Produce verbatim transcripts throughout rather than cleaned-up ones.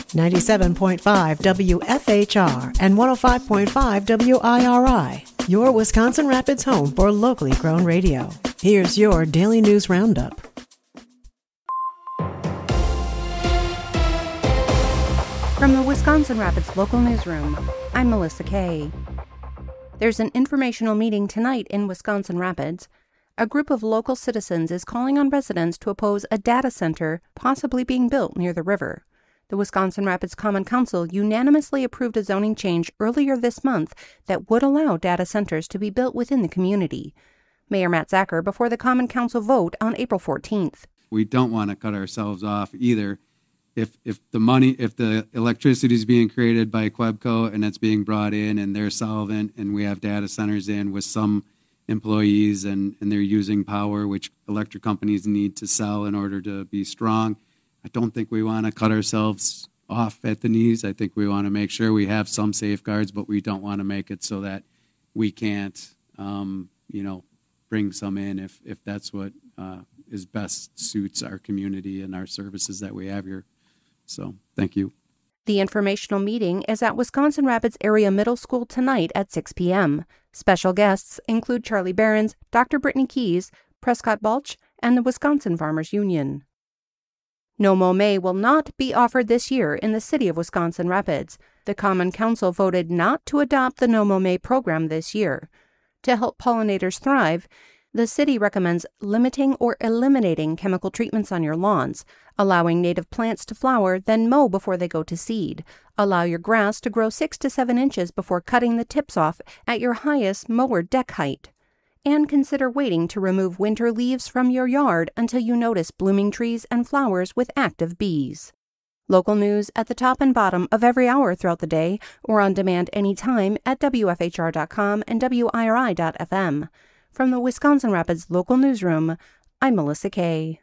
ninety-seven point five W F H R and one oh five point five W I R I, your Wisconsin Rapids home for locally grown radio. Here's your Daily News Roundup. From the Wisconsin Rapids Local Newsroom, I'm Melissa Kay. There's an informational meeting tonight in Wisconsin Rapids. A group of local citizens is calling on residents to oppose a data center possibly being built near the river. The Wisconsin Rapids Common Council unanimously approved a zoning change earlier this month that would allow data centers to be built within the community. Mayor Matt Zacher before the Common Council vote on April fourteenth. We don't want to cut ourselves off either. If if the money, if the electricity is being created by Quebco and it's being brought in and they're solvent and we have data centers in with some employees and, and they're using power, which electric companies need to sell in order to be strong, I don't think we want to cut ourselves off at the knees. I think we want to make sure we have some safeguards, but we don't want to make it so that we can't, um, you know, bring some in if, if that's what uh, is best suits our community and our services that we have here. So, thank you. The informational meeting is at Wisconsin Rapids Area Middle School tonight at six p.m. Special guests include Charlie Behrens, Doctor Brittany Keys, Prescott Balch, and the Wisconsin Farmers Union. No Mow May will not be offered this year in the city of Wisconsin Rapids. The Common Council voted not to adopt the No Mow May program this year. To help pollinators thrive, the city recommends limiting or eliminating chemical treatments on your lawns, allowing native plants to flower, then mow before they go to seed. Allow your grass to grow six to seven inches before cutting the tips off at your highest mower deck height. And consider waiting to remove winter leaves from your yard until you notice blooming trees and flowers with active bees. Local news at the top and bottom of every hour throughout the day or on demand anytime at W F H R dot com and W I R I dot F M. From the Wisconsin Rapids Local Newsroom, I'm Melissa Kay.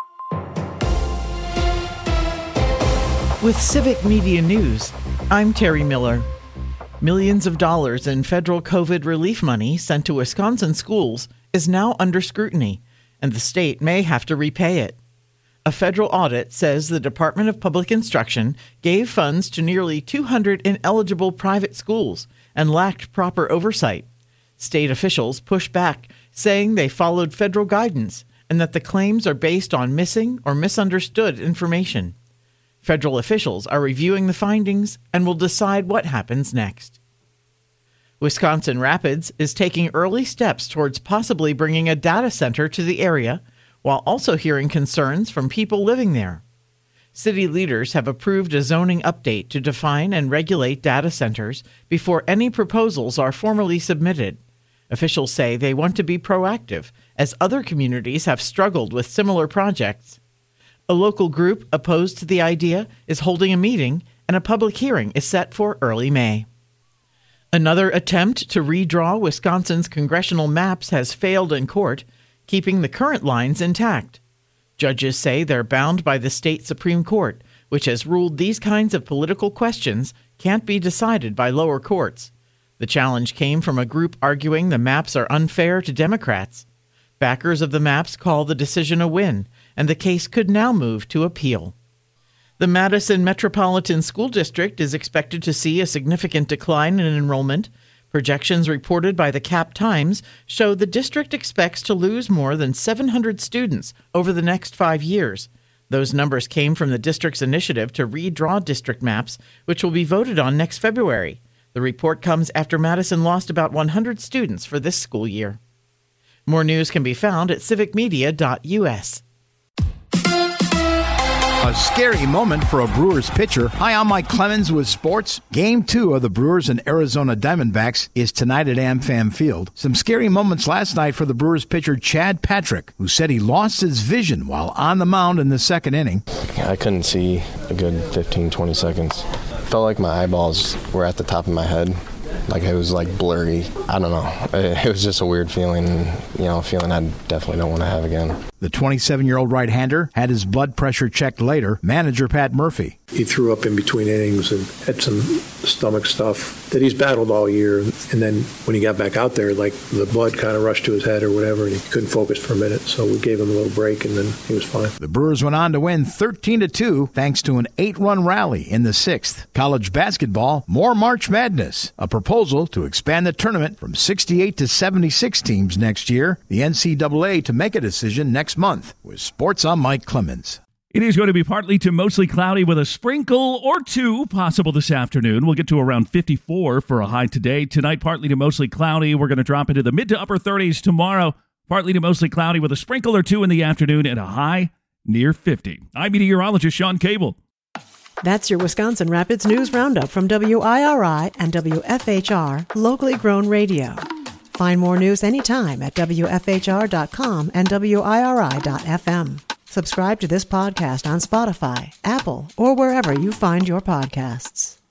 With Civic Media News, I'm Terry Miller. Millions of dollars in federal COVID relief money sent to Wisconsin schools is now under scrutiny, and the state may have to repay it. A federal audit says the Department of Public Instruction gave funds to nearly two hundred ineligible private schools and lacked proper oversight. State officials push back, saying they followed federal guidance and that the claims are based on missing or misunderstood information. Federal officials are reviewing the findings and will decide what happens next. Wisconsin Rapids is taking early steps towards possibly bringing a data center to the area, while also hearing concerns from people living there. City leaders have approved a zoning update to define and regulate data centers before any proposals are formally submitted. Officials say they want to be proactive, as other communities have struggled with similar projects. A local group opposed to the idea is holding a meeting, and a public hearing is set for early May. Another attempt to redraw Wisconsin's congressional maps has failed in court, keeping the current lines intact. Judges say they're bound by the state Supreme Court, which has ruled these kinds of political questions can't be decided by lower courts. The challenge came from a group arguing the maps are unfair to Democrats. Backers of the maps call the decision a win, and the case could now move to appeal. The Madison Metropolitan School District is expected to see a significant decline in enrollment. Projections reported by the Cap Times show the district expects to lose more than seven hundred students over the next five years. Those numbers came from the district's initiative to redraw district maps, which will be voted on next February. The report comes after Madison lost about one hundred students for this school year. More news can be found at civic media dot U S. A scary moment for a Brewers pitcher. Hi, I'm Mike Clemens with sports. Game two of the Brewers and Arizona Diamondbacks is tonight at AmFam Field. Some scary moments last night for the Brewers pitcher Chad Patrick, who said he lost his vision while on the mound in the second inning. I couldn't see a good fifteen, twenty seconds. Felt like my eyeballs were at the top of my head. Like it was like blurry. I don't know. It was just a weird feeling, you know, a feeling I definitely don't want to have again. The twenty-seven-year-old right-hander had his blood pressure checked later. Manager Pat Murphy. He threw up in between innings and had some stomach stuff that he's battled all year. And then when he got back out there, like the blood kind of rushed to his head or whatever, and he couldn't focus for a minute. So we gave him a little break, and then he was fine. The Brewers went on to win thirteen to two thanks to an eight-run rally in the sixth. College basketball, more March Madness. A proposal to expand the tournament from sixty-eight to seventy-six teams next year. The N C double A to make a decision next month. With Sports, I'm Mike Clemens. It is going to be partly to mostly cloudy with a sprinkle or two possible this afternoon. We'll get to around fifty-four for a high today. Tonight, partly to mostly cloudy. We're going to drop into the mid to upper thirties tomorrow. Partly to mostly cloudy with a sprinkle or two in the afternoon and a high near fifty. I'm meteorologist Sean Cable. That's your Wisconsin Rapids News Roundup from W I R I and W F H R, locally grown radio. Find more news anytime at W F H R dot com and W I R I dot F M. Subscribe to this podcast on Spotify, Apple, or wherever you find your podcasts.